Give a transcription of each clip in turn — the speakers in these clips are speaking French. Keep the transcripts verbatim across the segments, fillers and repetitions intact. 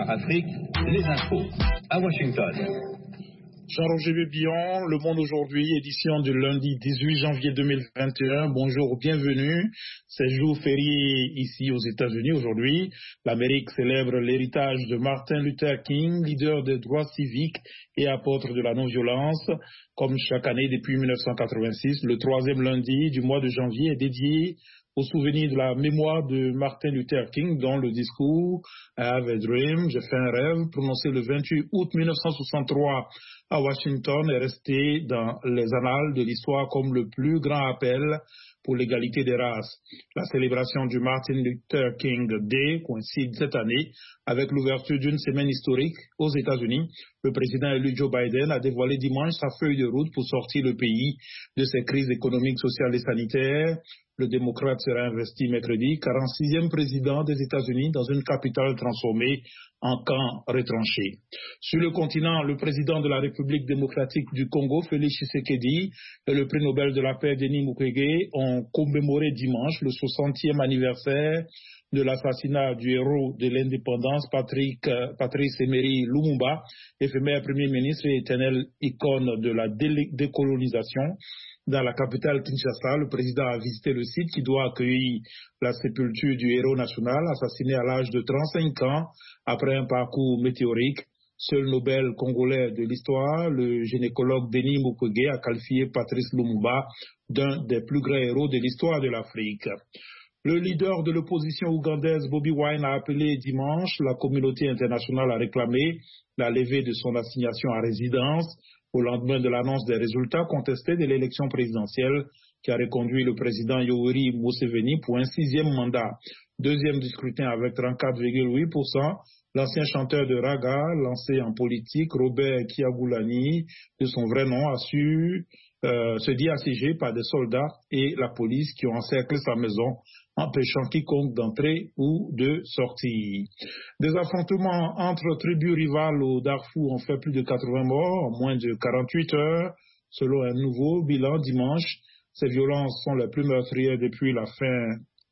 Afrique, les infos à Washington. Jean-Roger Bébillon, Le Monde aujourd'hui, édition du lundi dix-huit janvier deux mille vingt et un. Bonjour, bienvenue. C'est jour férié ici aux États-Unis aujourd'hui. L'Amérique célèbre l'héritage de Martin Luther King, leader des droits civiques et apôtre de la non-violence. Comme chaque année depuis mille neuf cent quatre-vingt-six, le troisième lundi du mois de janvier est dédié au souvenir de la mémoire de Martin Luther King, dont le discours I Have a Dream, j'ai fait un rêve, prononcé le vingt-huit août mille neuf cent soixante-trois à Washington, est resté dans les annales de l'histoire comme le plus grand appel pour l'égalité des races. La célébration du Martin Luther King Day coïncide cette année avec l'ouverture d'une semaine historique aux États-Unis. Le président élu Joe Biden a dévoilé dimanche sa feuille de route pour sortir le pays de ses crises économiques, sociales et sanitaires. Le démocrate sera investi mercredi, quarante-sixième président des États-Unis dans une capitale transformée en camp retranché. Sur le continent, le président de la République démocratique du Congo, Félix Tshisekedi, et le prix Nobel de la paix, Denis Mukwege, ont commémoré dimanche le soixantième anniversaire de l'assassinat du héros de l'indépendance, Patrick, euh, Patrice Emery Lumumba, éphémère premier ministre et éternelle icône de la dé- décolonisation. Dans la capitale Kinshasa, le président a visité le site qui doit accueillir la sépulture du héros national assassiné à l'âge de trente-cinq ans après un parcours météorique. Seul Nobel congolais de l'histoire, le gynécologue Denis Mukwege a qualifié Patrice Lumumba d'un des plus grands héros de l'histoire de l'Afrique. Le leader de l'opposition ougandaise, Bobi Wine, a appelé dimanche la communauté internationale à réclamer la levée de son assignation à résidence au lendemain de l'annonce des résultats contestés de l'élection présidentielle qui a reconduit le président Yoweri Museveni pour un sixième mandat. Deuxième du scrutin avec trente-quatre virgule huit pour cent, l'ancien chanteur de raga, lancé en politique, Robert Kyagulanyi, de son vrai nom, a su euh, se dit assiégé par des soldats et la police qui ont encerclé sa maison, empêchant quiconque d'entrer ou de sortir. Des affrontements entre tribus rivales au Darfour ont fait plus de quatre-vingts morts en moins de quarante-huit heures, selon un nouveau bilan dimanche. Ces violences sont les plus meurtrières depuis la fin,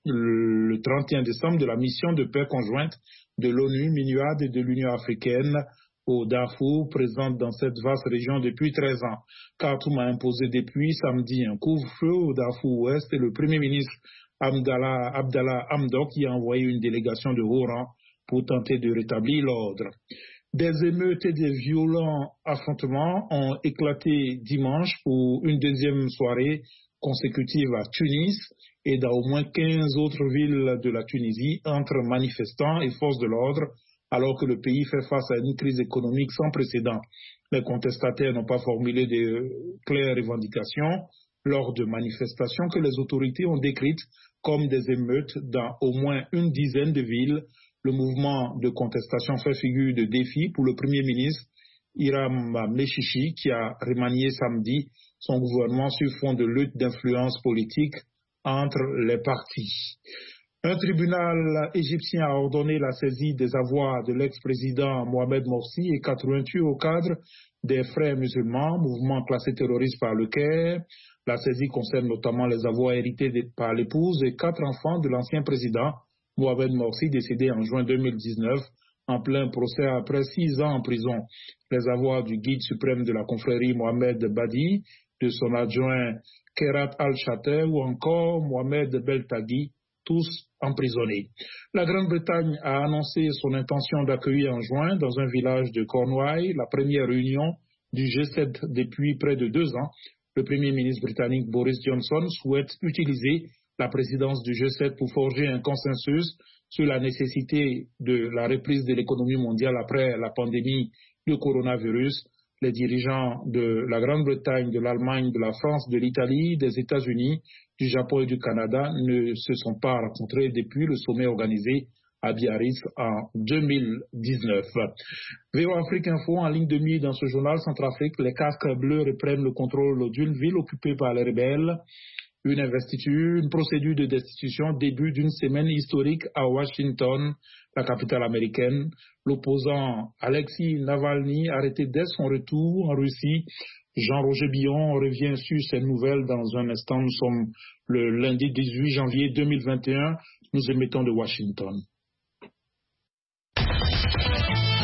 le trente et un décembre, de la mission de paix conjointe de l'ONU, MINUAD et de l'Union africaine au Darfour, présente dans cette vaste région depuis treize ans. Khartoum a imposé depuis samedi un couvre-feu au Darfour Ouest et le Premier ministre Abdallah, Abdallah Hamdok y a envoyé une délégation de haut rang pour tenter de rétablir l'ordre. Des émeutes et des violents affrontements ont éclaté dimanche pour une deuxième soirée consécutive à Tunis et dans au moins quinze autres villes de la Tunisie entre manifestants et forces de l'ordre, alors que le pays fait face à une crise économique sans précédent. Les contestataires n'ont pas formulé de claires revendications lors de manifestations que les autorités ont décrites comme des émeutes dans au moins une dizaine de villes. Le mouvement de contestation fait figure de défi pour le Premier ministre Hiram Meshishi qui a remanié samedi son gouvernement sur fond de lutte d'influence politique entre les partis. Un tribunal égyptien a ordonné la saisie des avoirs de l'ex-président Mohamed Morsi et quatre-vingt-huit au cadre des Frères musulmans, mouvement classé terroriste par le Caire. La saisie concerne notamment les avoirs hérités par l'épouse et quatre enfants de l'ancien président Mohamed Morsi, décédé en juin deux mille dix-neuf, en plein procès après six ans en prison. Les avoirs du guide suprême de la confrérie Mohamed Badi, de son adjoint Kerat Al-Shater ou encore Mohamed Beltagui, tous emprisonnés. La Grande-Bretagne a annoncé son intention d'accueillir en juin dans un village de Cornouailles la première réunion du G sept depuis près de deux ans. Le Premier ministre britannique Boris Johnson souhaite utiliser la présidence du G sept pour forger un consensus sur la nécessité de la reprise de l'économie mondiale après la pandémie du coronavirus. Les dirigeants de la Grande-Bretagne, de l'Allemagne, de la France, de l'Italie, des États-Unis, du Japon et du Canada ne se sont pas rencontrés depuis le sommet organisé à Biarritz en deux mille dix-neuf. V O Afrique Info en ligne de mire dans ce journal Centrafrique, les casques bleus reprennent le contrôle d'une ville occupée par les rebelles. Une investiture, une procédure de destitution début d'une semaine historique à Washington, la capitale américaine. L'opposant Alexei Navalny, arrêté dès son retour en Russie. Jean-Roger Billon revient sur ces nouvelles dans un instant. Nous sommes le lundi dix-huit janvier deux mille vingt et un. Nous émettons de Washington.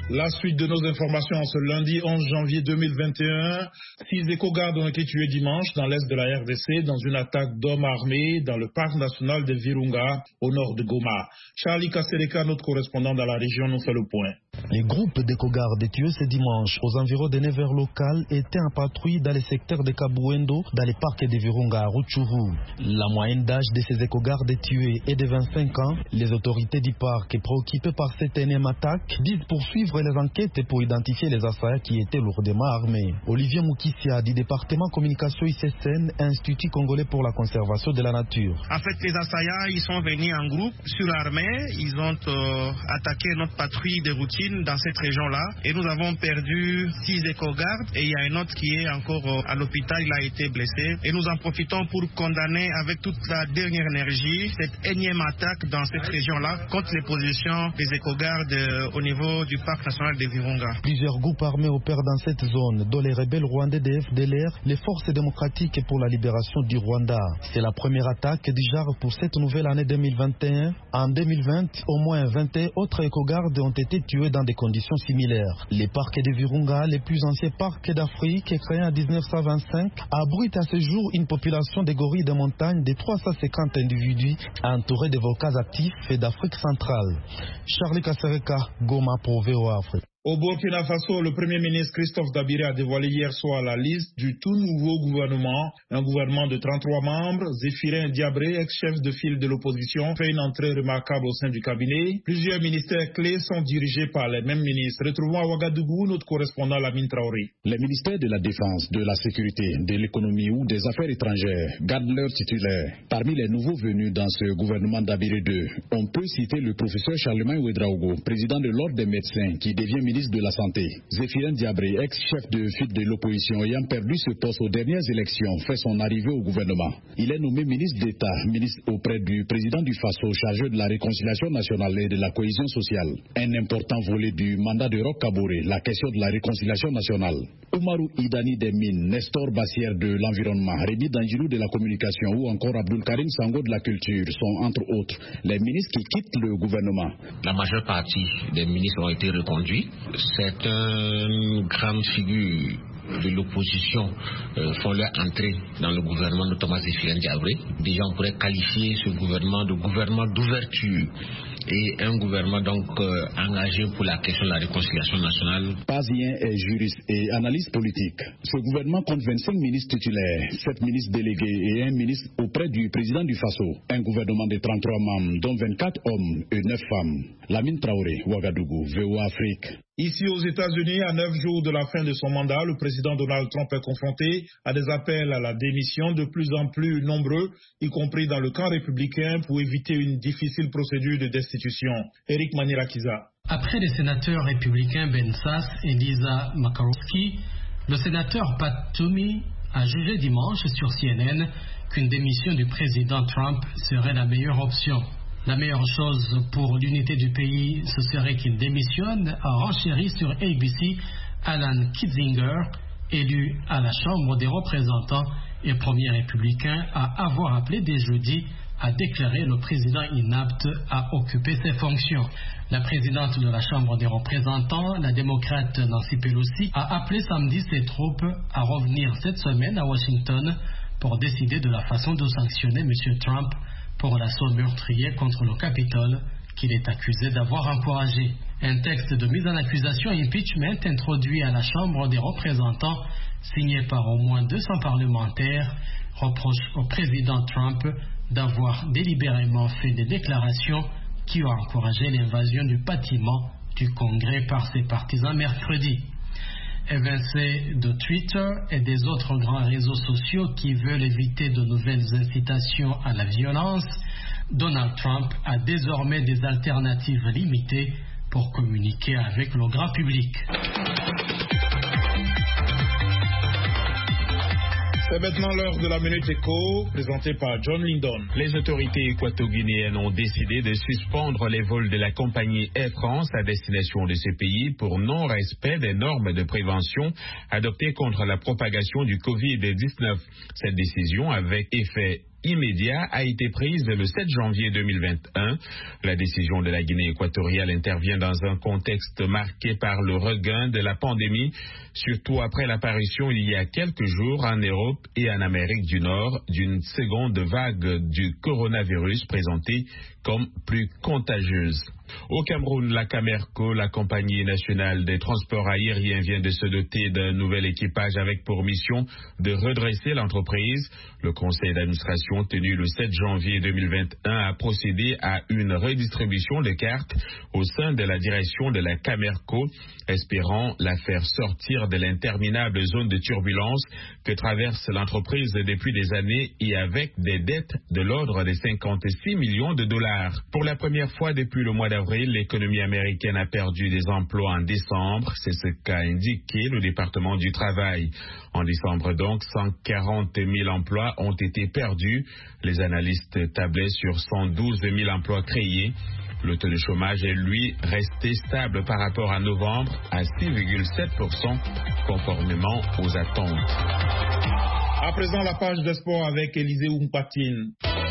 La suite de nos informations ce lundi onze janvier deux mille vingt et un. Six éco-gardes ont été tués dimanche dans l'est de la R D C dans une attaque d'hommes armés dans le parc national de Virunga au nord de Goma. Charlie Kasereka, notre correspondant dans la région, nous fait le point. Les groupes d'éco-gardes tués ce dimanche aux environs de neuf heures locales étaient en patrouille dans les secteurs de Kabuendo, dans les parcs de Virunga à Rutshuru. La moyenne d'âge de ces éco-gardes tués est de vingt-cinq ans. Les autorités du parc, préoccupées par cette énième attaque, disent poursuivre les enquêtes pour identifier les assaillants qui étaient lourdement armés. Olivier Moukissia du département communication I C S N, Institut congolais pour la conservation de la nature. En fait, les assaillants, ils sont venus en groupe, surarmés. Ils ont euh, attaqué notre patrouille de routine dans cette région-là et nous avons perdu six éco-gardes et il y a un autre qui est encore euh, à l'hôpital, il a été blessé et nous en profitons pour condamner avec toute la dernière énergie cette énième attaque dans cette région-là contre les positions des éco-gardes euh, au niveau du parc national de Virunga. Plusieurs groupes armés opèrent dans cette zone, dont les rebelles rwandais de F D L R, les forces démocratiques pour la libération du Rwanda. C'est la première attaque du genre pour cette nouvelle année deux mille vingt et un. En deux mille vingt, au moins vingt et un autres éco-gardes ont été tués dans des conditions similaires. Les parcs de Virunga, les plus anciens parcs d'Afrique, créés en dix-neuf cent vingt-cinq, abritent à ce jour une population de gorilles de montagne de trois cent cinquante individus entourés de volcans actifs et d'Afrique centrale. Charlie Kasereka, Goma pour V O A Afrique. Au Burkina Faso, le Premier ministre Christophe Dabiré a dévoilé hier soir la liste du tout nouveau gouvernement. Un gouvernement de trente-trois membres. Zéphirin Diabré, ex-chef de file de l'opposition, fait une entrée remarquable au sein du cabinet. Plusieurs ministères clés sont dirigés par les mêmes ministres. Retrouvons à Ouagadougou notre correspondant Lamine Traoré. Les ministères de la Défense, de la Sécurité, de l'Économie ou des Affaires étrangères gardent leurs titulaires. Parmi les nouveaux venus dans ce gouvernement Dabiré deux, on peut citer le professeur Charlemagne Ouedraogo, président de l'Ordre des médecins, qui devient ministre ministre de la Santé. Zéphirin Diabré, ex-chef de file de l'opposition ayant perdu ce poste aux dernières élections, fait son arrivée au gouvernement. Il est nommé ministre d'État, ministre auprès du président du Faso, chargé de la réconciliation nationale et de la cohésion sociale. Un important volet du mandat de Roch Kaboré, la question de la réconciliation nationale. Oumarou Idani des Mines, Nestor Bassière de l'Environnement, Rémi Dangilou de la Communication ou encore Abdul Karim Sango de la Culture sont entre autres les ministres qui quittent le gouvernement. La majeure partie des ministres ont été reconduits. C'est une grande figure de l'opposition euh, font leur entrée dans le gouvernement de Thomas Zéphirin Diabré. Déjà, on pourrait qualifier ce gouvernement de gouvernement d'ouverture et un gouvernement donc euh, engagé pour la question de la réconciliation nationale. Pazien est juriste et analyste politique. Ce gouvernement compte vingt-cinq ministres titulaires, sept ministres délégués et un ministre auprès du président du Faso. Un gouvernement de trente-trois membres, dont vingt-quatre hommes et neuf femmes. Lamine Traoré, Ouagadougou, V O A Afrique. Ici aux États-Unis, à neuf jours de la fin de son mandat, le président Donald Trump est confronté à des appels à la démission de plus en plus nombreux, y compris dans le camp républicain, pour éviter une difficile procédure de destitution. Eric Manirakiza. Après les sénateurs républicains Ben Sasse et Lisa Murkowski, le sénateur Pat Toomey a jugé dimanche sur C N N qu'une démission du président Trump serait la meilleure option. La meilleure chose pour l'unité du pays, ce serait qu'il démissionne, a renchéri sur A B C Alan Kitzinger, élu à la Chambre des représentants et premier républicain à avoir appelé dès jeudi à déclarer le président inapte à occuper ses fonctions. La présidente de la Chambre des représentants, la démocrate Nancy Pelosi, a appelé samedi ses troupes à revenir cette semaine à Washington pour décider de la façon de sanctionner M. Trump pour l'assaut meurtrier contre le Capitole qu'il est accusé d'avoir encouragé. Un texte de mise en accusation impeachment introduit à la Chambre des représentants, signé par au moins deux cents parlementaires, reproche au président Trump d'avoir délibérément fait des déclarations qui ont encouragé l'invasion du bâtiment du Congrès par ses partisans mercredi. Évincé de Twitter et des autres grands réseaux sociaux qui veulent éviter de nouvelles incitations à la violence, Donald Trump a désormais des alternatives limitées pour communiquer avec le grand public. C'est maintenant l'heure de la Minute Éco, présentée par John Lindon. Les autorités équato-guinéennes ont décidé de suspendre les vols de la compagnie Air France à destination de ce pays pour non-respect des normes de prévention adoptées contre la propagation du covid dix-neuf. Cette décision, avec effet immédiat a été prise le sept janvier deux mille vingt et un. La décision de la Guinée équatoriale intervient dans un contexte marqué par le regain de la pandémie, surtout après l'apparition il y a quelques jours en Europe et en Amérique du Nord d'une seconde vague du coronavirus présentée comme plus contagieuse. Au Cameroun, la Camerco, la compagnie nationale des transports aériens, vient de se doter d'un nouvel équipage avec pour mission de redresser l'entreprise. Le conseil d'administration tenu le sept janvier deux mille vingt et un a procédé à une redistribution de cartes au sein de la direction de la Camerco, espérant la faire sortir de l'interminable zone de turbulence que traverse l'entreprise depuis des années et avec des dettes de l'ordre de cinquante-six millions de dollars. Pour la première fois depuis le mois d'avril, l'économie américaine a perdu des emplois en décembre. C'est ce qu'a indiqué le département du travail. En décembre donc, cent quarante mille emplois ont été perdus. Les analystes tablaient sur cent douze mille emplois créés. Le taux de chômage est, lui, resté stable par rapport à novembre à six virgule sept pour cent, conformément aux attentes. À présent, la page de sport avec Élisée Oumpatine.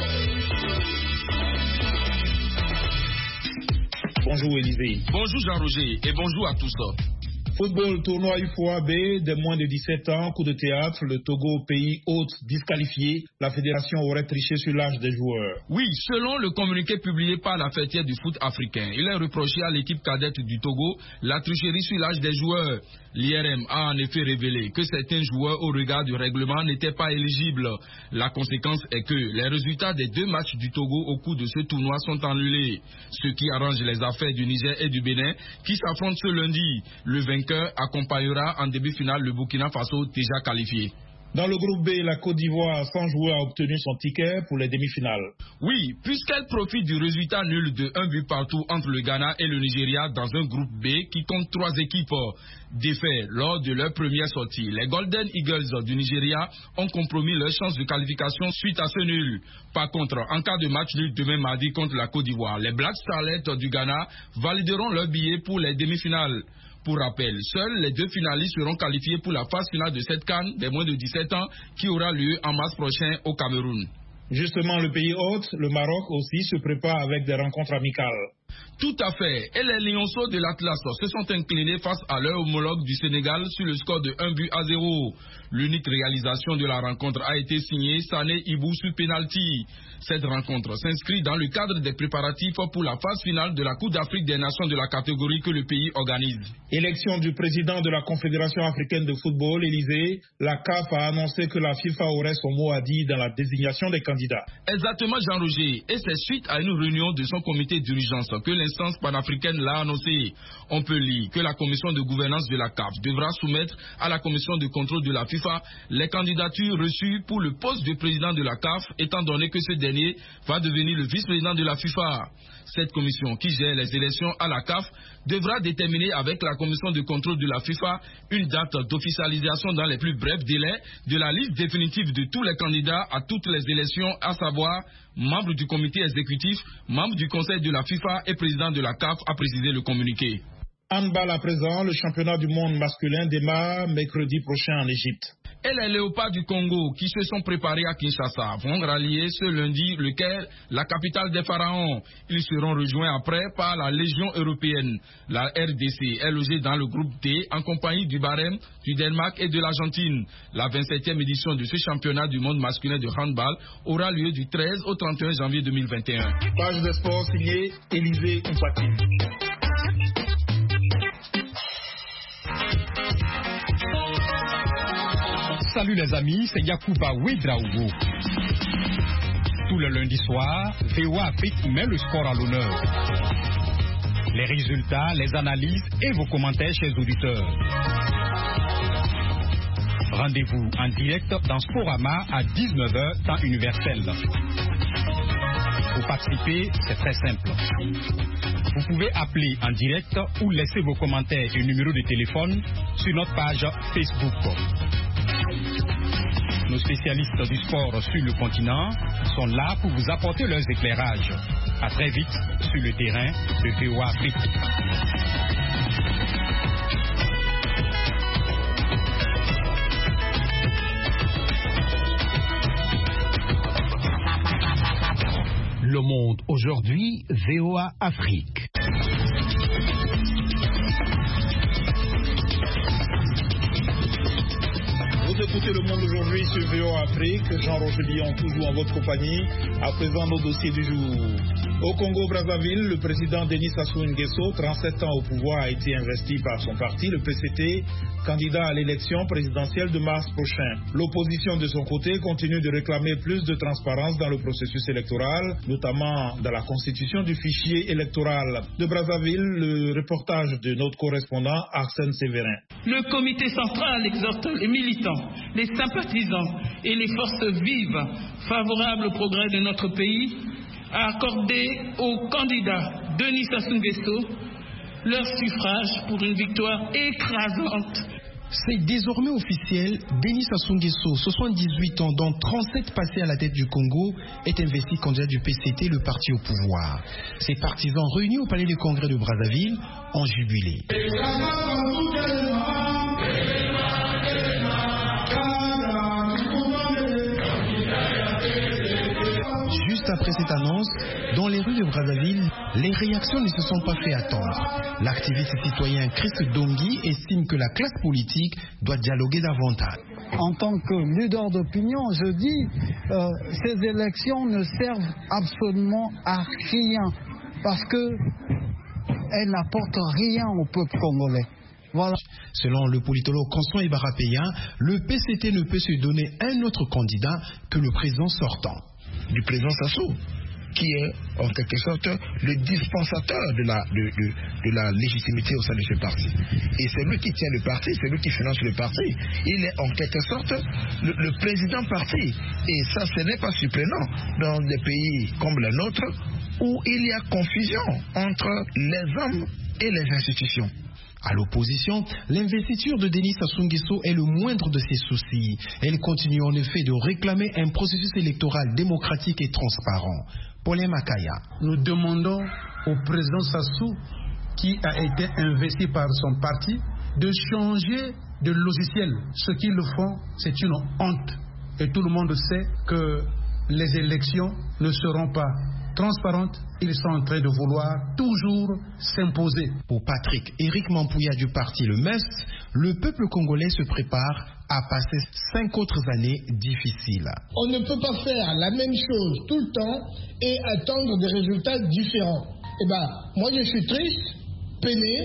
Bonjour Élisée. Bonjour Jean-Roger et bonjour à tous. Football, tournoi U F O A B, des moins de dix-sept ans, coup de théâtre, le Togo, pays hôte, disqualifié. La fédération aurait triché sur l'âge des joueurs. Oui, selon le communiqué publié par la fêtière du foot africain, il est reproché à l'équipe cadette du Togo la tricherie sur l'âge des joueurs. L'I R M a en effet révélé que certains joueurs au regard du règlement n'étaient pas éligibles. La conséquence est que les résultats des deux matchs du Togo au cours de ce tournoi sont annulés, ce qui arrange les affaires du Niger et du Bénin qui s'affrontent ce lundi. Le vainqueur accompagnera en demi-finale le Burkina Faso déjà qualifié. Dans le groupe B, la Côte d'Ivoire, sans joueur, a obtenu son ticket pour les demi-finales. Oui, puisqu'elle profite du résultat nul de un but partout entre le Ghana et le Nigeria dans un groupe B qui compte trois équipes défaites lors de leur première sortie. Les Golden Eagles du Nigeria ont compromis leur chance de qualification suite à ce nul. Par contre, en cas de match nul demain mardi contre la Côte d'Ivoire, les Black Starlets du Ghana valideront leur billet pour les demi-finales. Pour rappel, seuls les deux finalistes seront qualifiés pour la phase finale de cette CAN des moins de dix-sept ans qui aura lieu en mars prochain au Cameroun. Justement, le pays hôte, le Maroc aussi, se prépare avec des rencontres amicales. Tout à fait. Et les Lionceaux de l'Atlas se sont inclinés face à leur homologue du Sénégal sur le score de un but à zéro. L'unique réalisation de la rencontre a été signée Sané Ibou sur penalty. Cette rencontre s'inscrit dans le cadre des préparatifs pour la phase finale de la Coupe d'Afrique des Nations de la catégorie que le pays organise. Élection du président de la Confédération africaine de football, Élysée, la C A F a annoncé que la FIFA aurait son mot à dire dans la désignation des candidats. Exactement, Jean-Roger. Et c'est suite à une réunion de son comité d'urgence que l'instance panafricaine l'a annoncé. On peut lire que la commission de gouvernance de la C A F devra soumettre à la commission de contrôle de la FIFA les candidatures reçues pour le poste de président de la C A F, étant donné que ce dernier va devenir le vice-président de la FIFA. Cette commission qui gère les élections à la C A F devra déterminer avec la commission de contrôle de la FIFA une date d'officialisation dans les plus brefs délais de la liste définitive de tous les candidats à toutes les élections, à savoir membres du comité exécutif, membres du conseil de la FIFA et président de la C A F, a précisé le communiqué. Handball à présent, le championnat du monde masculin démarre mercredi prochain en Égypte. Et les Léopards du Congo qui se sont préparés à Kinshasa vont rallier ce lundi le Caire, la capitale des pharaons. Ils seront rejoints après par la Légion européenne. La R D C est logée dans le groupe D en compagnie du Bahreïn, du Danemark et de l'Argentine. La vingt-septième édition de ce championnat du monde masculin de handball aura lieu du treize au trente et un janvier deux mille vingt et un. Page de sport signée Élisée Oumpatine. Salut les amis, c'est Yacouba Ouedraogo. Tout le lundi soir, V O A Afrique met le sport à l'honneur. Les résultats, les analyses et vos commentaires, chers auditeurs. Rendez-vous en direct dans Sporama à dix-neuf heures, temps universel. Pour participer, c'est très simple. Vous pouvez appeler en direct ou laisser vos commentaires et numéros de téléphone sur notre page Facebook. Nos spécialistes du sport sur le continent sont là pour vous apporter leurs éclairages. À très vite sur le terrain de V O A Afrique. Le Monde aujourd'hui, V O A Afrique. Vous écoutez Le Monde aujourd'hui sur V O A Afrique. Jean-Roger Lyon, toujours en votre compagnie. À présent, nos dossiers du jour. Au Congo-Brazzaville, le président Denis Sassou Nguesso, trente-sept ans au pouvoir, a été investi par son parti, le P C T, candidat à l'élection présidentielle de mars prochain. L'opposition, de son côté, continue de réclamer plus de transparence dans le processus électoral, notamment dans la constitution du fichier électoral. De Brazzaville, le reportage de notre correspondant Arsène Séverin. Le comité central exhorte les militants, les sympathisants et les forces vives favorables au progrès de notre pays à accorder au candidat Denis Sassou Nguesso leur suffrage pour une victoire écrasante. C'est désormais officiel, Denis Sassou Nguesso, soixante-dix-huit ans, dont trente-sept passés à la tête du Congo, est investi candidat du P C T, le parti au pouvoir. Ses partisans réunis au palais du Congrès de Brazzaville ont jubilé. Juste après cette annonce, dans les rues de Brazzaville, les réactions ne se sont pas fait attendre. L'activiste citoyen Chris Dongui estime que la classe politique doit dialoguer davantage. En tant que leader d'opinion, je dis euh, ces élections ne servent absolument à rien parce qu'elles n'apportent rien au peuple congolais. Voilà. Selon le politologue Constant Ibarapéa, le P C T ne peut se donner un autre candidat que le président sortant. Du président Sassou, qui est en quelque sorte le dispensateur de la, de, de, de la légitimité au sein de ce parti. Et c'est lui qui tient le parti, c'est lui qui finance le parti. Il est en quelque sorte le, le président parti. Et ça, ce n'est pas surprenant dans des pays comme le nôtre où il y a confusion entre les hommes et les institutions. À l'opposition, l'investiture de Denis Sassou Nguesso est le moindre de ses soucis. Elle continue en effet de réclamer un processus électoral démocratique et transparent. Paulin Makaya. Nous demandons au président Sassou, qui a été investi par son parti, de changer de logiciel. Ce qu'ils font, c'est une honte. Et tout le monde sait que les élections ne seront pas transparentes. Ils sont en train de vouloir toujours s'imposer. Pour Patrick Éric Mampouya du parti Le M E S, le peuple congolais se prépare à passer cinq autres années difficiles. On ne peut pas faire la même chose tout le temps et attendre des résultats différents. Eh ben, moi je suis triste, peiné,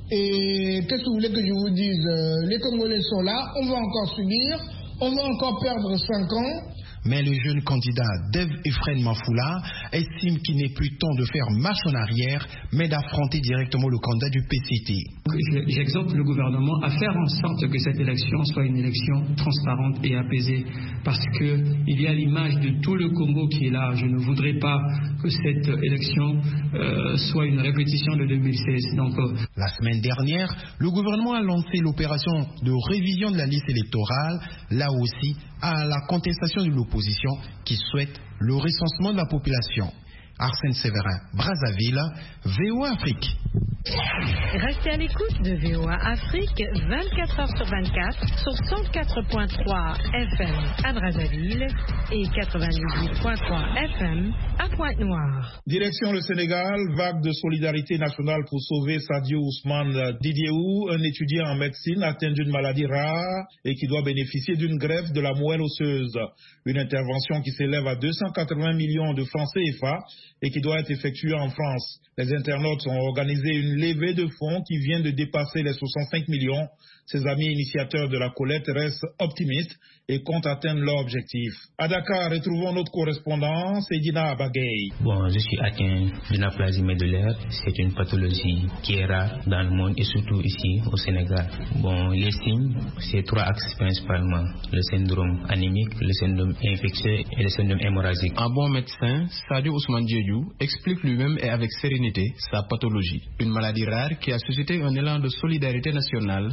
et qu'est-ce que vous voulez que je vous dise? Les Congolais sont là, on va encore subir, on va encore perdre cinq ans. Mais le jeune candidat Dev Efren Mafoula estime qu'il n'est plus temps de faire marche en arrière, mais d'affronter directement le candidat du P C T. J'exhorte le gouvernement à faire en sorte que cette élection soit une élection transparente et apaisée, parce qu'il y a l'image de tout le Congo qui est là. Je ne voudrais pas que cette élection euh, soit une répétition de deux mille seize. Donc, euh... La semaine dernière, le gouvernement a lancé l'opération de révision de la liste électorale, là aussi à la contestation de l'opposition qui souhaite le recensement de la population. Arsène Séverin, Brazzaville, V O A Afrique. Restez à l'écoute de V O A Afrique vingt-quatre heures sur vingt-quatre sur cent quatre point trois F M à Brazzaville et quatre-vingt-dix-huit point trois F M à Pointe-Noire. Direction le Sénégal, vague de solidarité nationale pour sauver Sadio Ousmane Didiéou, un étudiant en médecine atteint d'une maladie rare et qui doit bénéficier d'une greffe de la moelle osseuse. Une intervention qui s'élève à deux cent quatre-vingts millions de francs C F A et qui doit être effectuée en France. Les internautes ont organisé une levée de fonds qui vient de dépasser les soixante-cinq millions. Ses amis initiateurs de la collecte restent optimistes et comptent atteindre leur objectif. À Dakar, retrouvons notre correspondant, Seydina Abagay. Bon, je suis atteint d'une aplasie médullaire. C'est une pathologie qui est rare dans le monde et surtout ici au Sénégal. Bon, les signes, c'est trois axes principalement. Le syndrome anémique, le syndrome infectieux et le syndrome hémorragique. Un bon médecin, Sadio Ousmane Diédiou, explique lui-même et avec sérénité sa pathologie. Une maladie rare qui a suscité un élan de solidarité nationale né de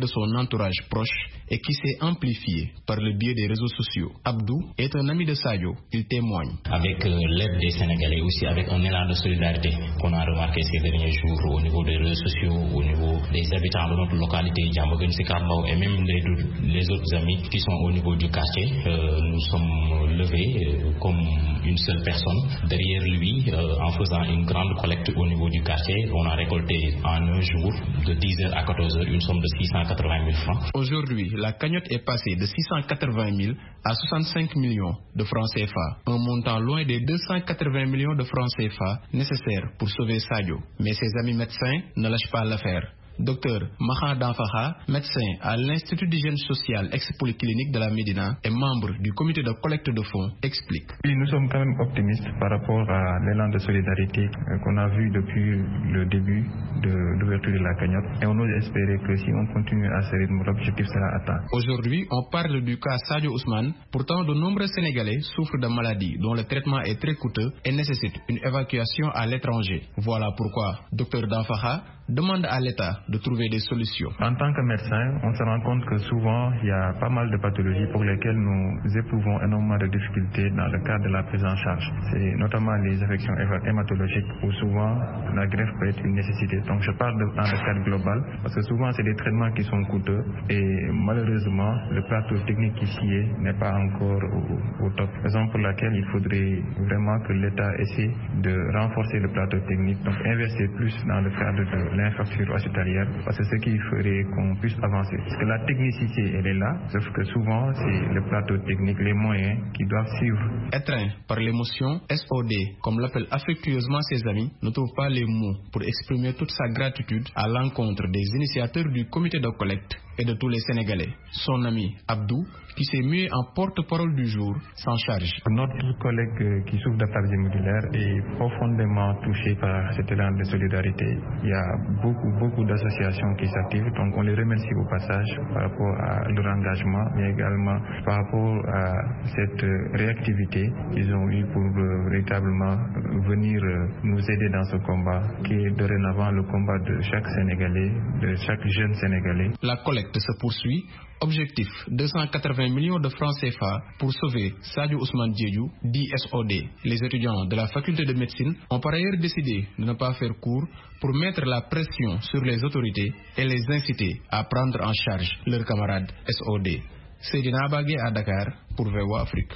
de son entourage proche et qui s'est amplifié par le biais des réseaux sociaux. Abdou est un ami de Sadio, il témoigne. Avec euh, l'aide des Sénégalais, aussi avec un élan de solidarité qu'on a remarqué ces derniers jours au niveau des réseaux sociaux, au niveau des habitants de notre localité, Diamaguène, Sicap Mbao, et même les, les autres amis qui sont au niveau du quartier, euh, nous sommes levés euh, comme une seule personne. Derrière lui, euh, en faisant une grande collecte au niveau du quartier, on a récolté en un jour, de dix heures à quatorze heures, une somme de six cent quatre-vingt mille francs. Aujourd'hui, la cagnotte est passée de six cent quatre-vingt mille à soixante-cinq millions de francs C F A, un montant loin des deux cent quatre-vingts millions de francs C F A nécessaires pour sauver Sadio. Mais ses amis médecins ne lâchent pas l'affaire. Docteur Maha Danfaha, médecin à l'Institut d'hygiène sociale ex-polyclinique de la Médina et membre du comité de collecte de fonds, explique. Oui, nous sommes quand même optimistes par rapport à l'élan de solidarité qu'on a vu depuis le début de l'ouverture de la cagnotte. Et on ose espérer que si on continue à ce rythme, l'objectif sera atteint. Aujourd'hui, on parle du cas Sadio Ousmane. Pourtant, de nombreux Sénégalais souffrent de maladies dont le traitement est très coûteux et nécessite une évacuation à l'étranger. Voilà pourquoi Docteur Danfaha demande à l'État de trouver des solutions. En tant que médecin, on se rend compte que souvent, il y a pas mal de pathologies pour lesquelles nous éprouvons énormément de difficultés dans le cadre de la prise en charge. C'est notamment les affections hématologiques où souvent la greffe peut être une nécessité. Donc je parle de, dans le cadre global parce que souvent c'est des traitements qui sont coûteux et malheureusement le plateau technique ici n'est pas encore au, au top. Raison pour laquelle il faudrait vraiment que l'État essaie de renforcer le plateau technique, donc investir plus dans le cadre de l'infrastructure hospitalière, parce que c'est ce qui ferait qu'on puisse avancer. Parce que la technicité, elle est là, sauf que souvent, c'est le plateau technique, les moyens qui doivent suivre. Étreint par l'émotion, S O D, comme l'appellent affectueusement ses amis, ne trouve pas les mots pour exprimer toute sa gratitude à l'encontre des initiateurs du comité de collecte et de tous les Sénégalais. Son ami Abdou, qui s'est mué en porte-parole du jour, s'en charge. Notre collègue qui souffre d'aplasie modulaire est profondément touché par cet élan de solidarité. Il y a beaucoup, beaucoup d'associations qui s'activent, donc on les remercie au passage par rapport à leur engagement, mais également par rapport à cette réactivité qu'ils ont eu pour euh, véritablement venir euh, nous aider dans ce combat, qui est dorénavant le combat de chaque Sénégalais, de chaque jeune Sénégalais. La collecte se poursuit. Objectif deux cent quatre-vingts millions de francs C F A pour sauver Sadio Ousmane Diédhiou, dit S O D. Les étudiants de la faculté de médecine ont par ailleurs décidé de ne pas faire cours pour mettre la pression sur les autorités et les inciter à prendre en charge leurs camarades S O D. Seydina Bagé à Dakar pour V O A Afrique.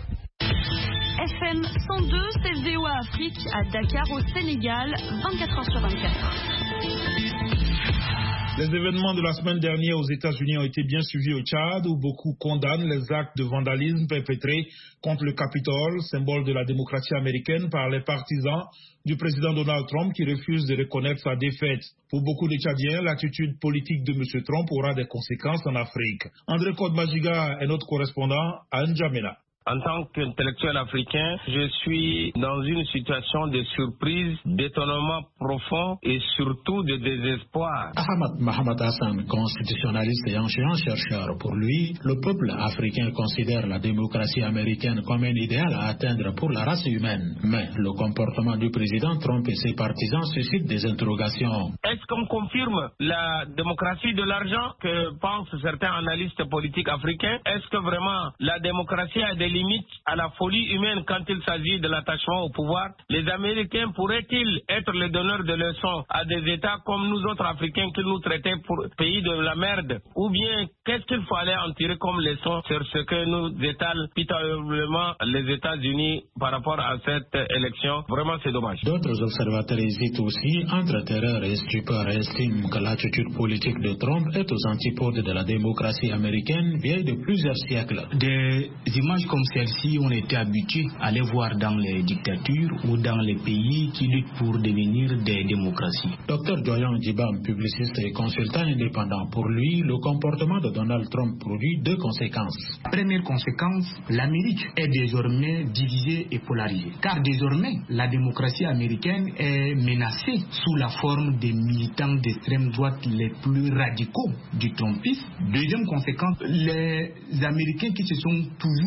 F M cent deux, c'est V O A Afrique à Dakar au Sénégal, vingt-quatre heures sur vingt-quatre. Les événements de la semaine dernière aux États-Unis ont été bien suivis au Tchad, où beaucoup condamnent les actes de vandalisme perpétrés contre le Capitole, symbole de la démocratie américaine, par les partisans du président Donald Trump qui refusent de reconnaître sa défaite. Pour beaucoup de Tchadiens, l'attitude politique de M. Trump aura des conséquences en Afrique. André Kodmajiga est notre correspondant à N'Djamena. En tant qu'intellectuel africain, je suis dans une situation de surprise, d'étonnement profond et surtout de désespoir. Ahmad Mohamed Hassan, constitutionnaliste et ancien chercheur, pour lui, le peuple africain considère la démocratie américaine comme un idéal à atteindre pour la race humaine. Mais le comportement du président Trump et ses partisans suscite des interrogations. Est-ce qu'on confirme la démocratie de l'argent que pensent certains analystes politiques africains? Est-ce que vraiment la démocratie a des limite à la folie humaine quand il s'agit de l'attachement au pouvoir? Les Américains pourraient-ils être les donneurs de leçons à des États comme nous autres Africains qui nous traitaient pour pays de la merde? Ou bien qu'est-ce qu'il fallait en tirer comme leçon sur ce que nous étalent pitoyablement les États-Unis par rapport à cette élection? Vraiment, c'est dommage. D'autres observateurs hésitent aussi entre terreur et stupeur et estiment que l'attitude politique de Trump est aux antipodes de la démocratie américaine vieille de plusieurs siècles. Des images comme celle-ci, on était habitué à les voir dans les dictatures ou dans les pays qui luttent pour devenir des démocraties. Docteur Joyan Djibam, publiciste et consultant indépendant, pour lui, le comportement de Donald Trump produit deux conséquences. Première conséquence, l'Amérique est désormais divisée et polarisée. Car désormais, la démocratie américaine est menacée sous la forme des militants d'extrême droite les plus radicaux du Trumpisme. Deuxième conséquence, les Américains qui se sont toujours opposés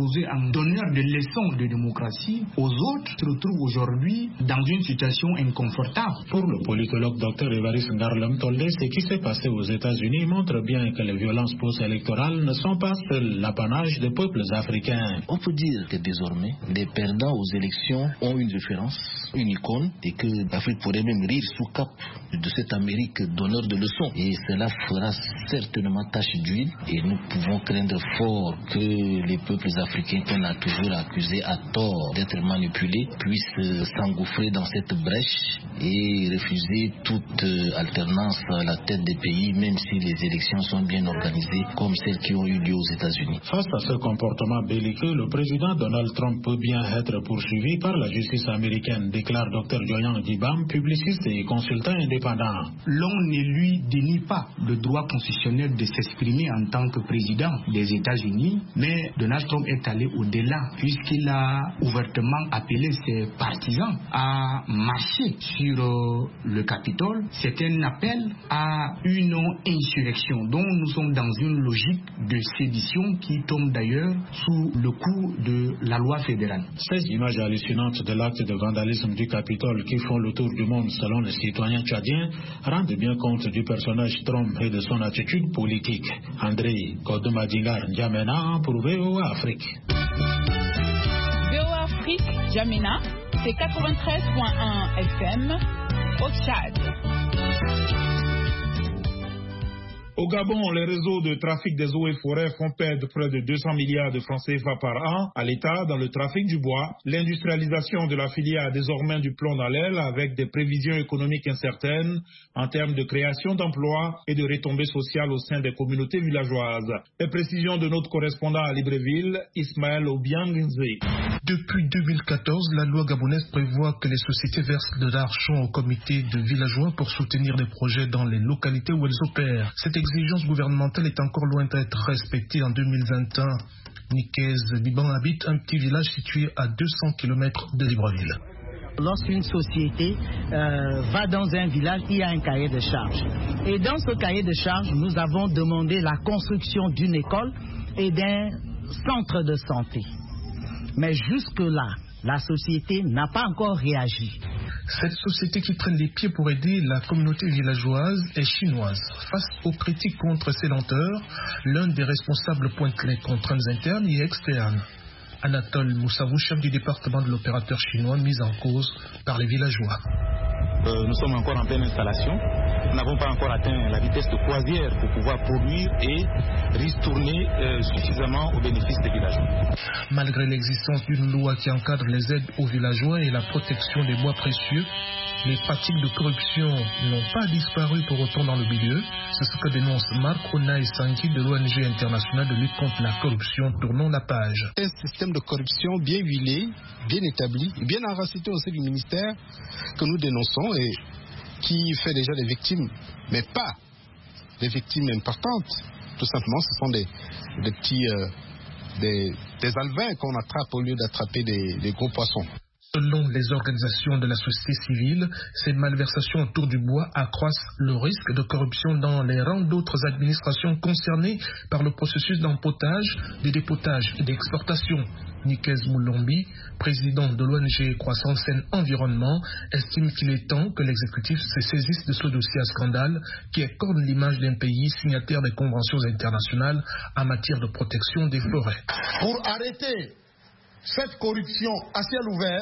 posé en donneur de leçons de démocratie aux autres, se retrouvent aujourd'hui dans une situation inconfortable. Pour le politologue Dr Évariste Ngarlam Toldé, ce qui s'est passé aux États-Unis montre bien que les violences post-électorales ne sont pas seuls l'apanage des peuples africains. On peut dire que désormais, les perdants aux élections ont une référence, une icône, et que l'Afrique pourrait même rire sous cap de cette Amérique donneur de leçons. Et cela fera certainement tache d'huile, et nous pouvons craindre fort que les peuples africains qu'on a toujours accusés à tort d'être manipulés puissent s'engouffrer dans cette brèche et refuser toute alternance à la tête des pays, même si les élections sont bien organisées comme celles qui ont eu lieu aux États-Unis. Face à ce comportement belliqueux, le président Donald Trump peut bien être poursuivi par la justice américaine, déclare Dr Joyan Dibam, publiciste et consultant indépendant. L'on ne lui dénie pas le droit constitutionnel de s'exprimer en tant que président des États-Unis, mais Donald Trump est allé au-delà puisqu'il a ouvertement appelé ses partisans à marcher sur euh, le Capitole. C'est un appel à une insurrection dont nous sommes dans une logique de sédition qui tombe d'ailleurs sous le coup de la loi fédérale. Ces images hallucinantes de l'acte de vandalisme du Capitole qui font le tour du monde selon les citoyens tchadiens rendent bien compte du personnage Trump et de son attitude politique. André Kodomadingar N'Djamena pour V O A Afrique. V O A Afrique, N'Djamena, c'est quatre-vingt-treize point un F M au Tchad. Au Gabon, les réseaux de trafic des eaux et forêts font perdre près de deux cents milliards de francs C F A par an à l'État dans le trafic du bois. L'industrialisation de la filière a désormais du plomb dans l'aile avec des prévisions économiques incertaines en termes de création d'emplois et de retombées sociales au sein des communautés villageoises. Les précisions de notre correspondant à Libreville, Ismaël Obiang-Nzé. Depuis deux mille quatorze, la loi gabonaise prévoit que les sociétés versent de l'argent aux comités de villageois pour soutenir des projets dans les localités où elles opèrent. Cette exigence gouvernementale est encore loin d'être respectée en deux mille vingt et un. Nikez Diban habite un petit village situé à deux cents kilomètres de Libreville. Lorsqu'une société euh, va dans un village, il y a un cahier de charges. Et dans ce cahier de charges, nous avons demandé la construction d'une école et d'un centre de santé. Mais jusque-là, la société n'a pas encore réagi. Cette société qui traîne les pieds pour aider la communauté villageoise est chinoise. Face aux critiques contre ces lenteurs, l'un des responsables pointe les contraintes internes et externes. Anatole Moussavou, chef du département de l'opérateur chinois mis en cause par les villageois. Euh, nous sommes encore en pleine installation. Nous n'avons pas encore atteint la vitesse de croisière pour pouvoir produire et ristourner euh, suffisamment au bénéfice des villageois. Malgré l'existence d'une loi qui encadre les aides aux villageois et la protection des bois précieux, les pratiques de corruption n'ont pas disparu pour autant dans le milieu. C'est ce que dénonce Marc Onaï Sanki de l'O N G internationale de lutte contre la corruption. Tournons la page. Un système de corruption bien huilé, bien établi, bien enraciné au sein du ministère que nous dénonçons et qui fait déjà des victimes, mais pas des victimes importantes. Tout simplement, ce sont des, des petits euh, des, des alevins qu'on attrape au lieu d'attraper des, des gros poissons. Selon les organisations de la société civile, ces malversations autour du bois accroissent le risque de corruption dans les rangs d'autres administrations concernées par le processus d'empotage, de dépotage et d'exportation. Nikez Moulombi, président de l'O N G Croissance Saine Environnement, estime qu'il est temps que l'exécutif se saisisse de ce dossier à scandale qui écorne l'image d'un pays signataire des conventions internationales en matière de protection des forêts. Pour arrêter cette corruption à ciel ouvert,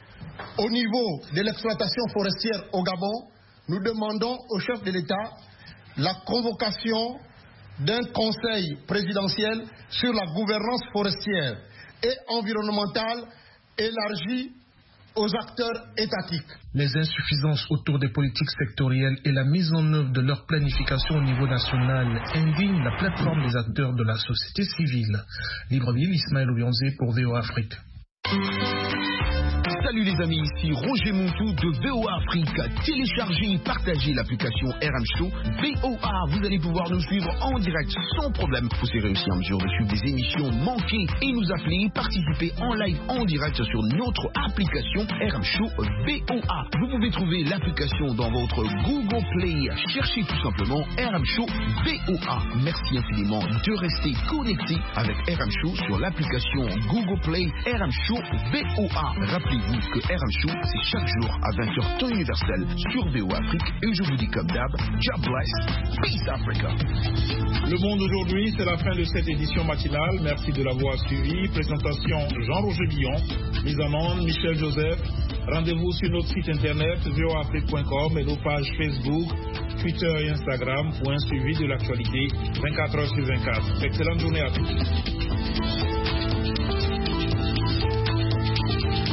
au niveau de l'exploitation forestière au Gabon, nous demandons au chef de l'État la convocation d'un conseil présidentiel sur la gouvernance forestière et environnementale élargie aux acteurs étatiques. Les insuffisances autour des politiques sectorielles et la mise en œuvre de leur planification au niveau national indignent la plateforme des acteurs de la société civile. Libreville, Ismaël Obianzé pour V O A Afrique. Salut les amis, ici Roger Montou de V O A Afrique. Téléchargez et partagez l'application R M Show V O A. Vous allez pouvoir nous suivre en direct sans problème. Vous serez aussi en mesure de suivre des émissions manquées et nous appeler, participer en live en direct sur notre application R M Show V O A. Vous pouvez trouver l'application dans votre Google Play. Cherchez tout simplement R M Show V O A. Merci infiniment de rester connecté avec R M Show sur l'application Google Play R M Show V O A. Rappelez-vous que R M Show, c'est chaque jour à vingt heures temps universel sur V O A Afrique. Et je vous dis comme d'hab, God bless, Peace Africa. Le monde aujourd'hui, c'est la fin de cette édition matinale. Merci de l'avoir suivi. Présentation Jean-Roger Billon. Mise en onde Michel Joseph. Rendez-vous sur notre site internet v o a afrique point com et nos pages Facebook, Twitter et Instagram pour un suivi de l'actualité vingt-quatre heures sur vingt-quatre. Excellente journée à tous.